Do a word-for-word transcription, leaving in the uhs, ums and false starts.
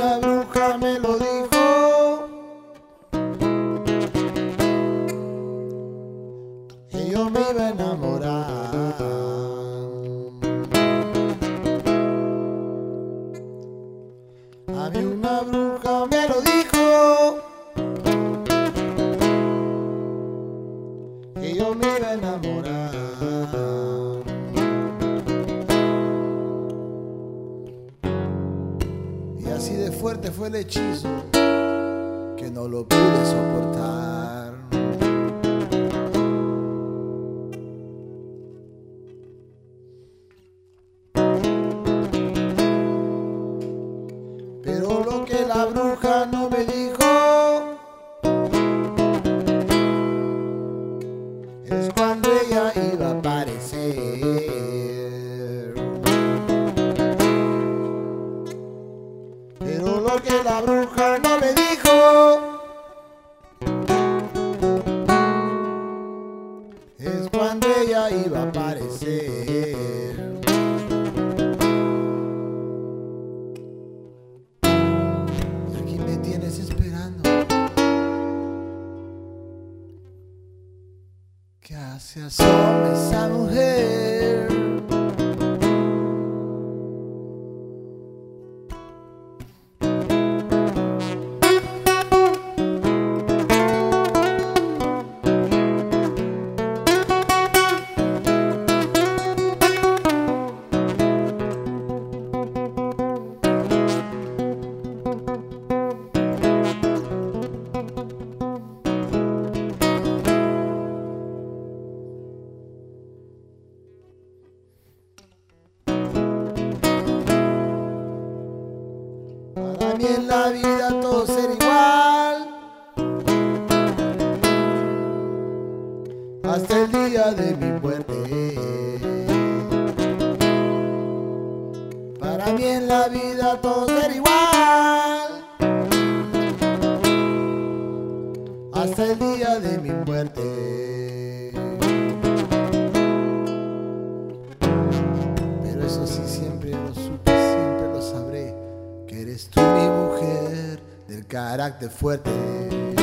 una bruja me lo dijo, que yo me iba a enamorar. A mí una bruja me lo dijo, que yo me iba a enamorar. Y así de fuerte fue el hechizo que no lo pude soportar. Pero lo que la bruja no me dijo es cuando ella iba a aparecer. Pero lo que la bruja no me dijo es cuando ella iba a aparecer. Y aquí me tienes esperando. Que se asome esa mujer. Para mí en la vida todo será igual, hasta el día de mi muerte. Para mí en la vida todo será igual, hasta el día de mi muerte. Pero eso sí, siempre lo supe, siempre lo sabré, que eres tú mi mujer del carácter fuerte.